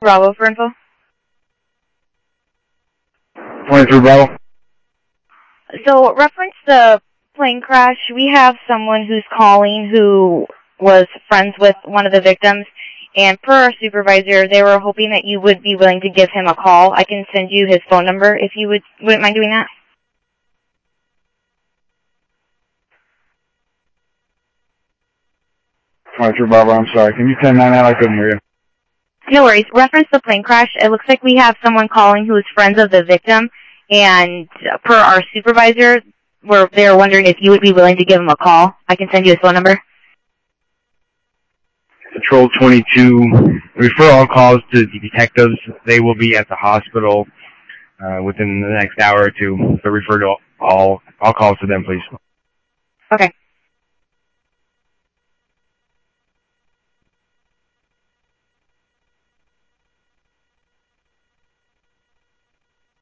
Bravo for info. 23 Bravo. So, reference the plane crash, we have someone who's calling who was friends with one of the victims, and per our supervisor, they were hoping that you would be willing to give him a call. I can send you his phone number if you wouldn't mind doing that. 23 Bravo, I'm sorry. Can you 10-9 that? I couldn't hear you. No worries. Reference the plane crash. It looks like we have someone calling who is friends of the victim, and per our supervisor, they're wondering if you would be willing to give him a call. I can send you his phone number. Patrol 22, refer all calls to the detectives. They will be at the hospital within the next hour or two. So refer to all calls to them, please. Okay.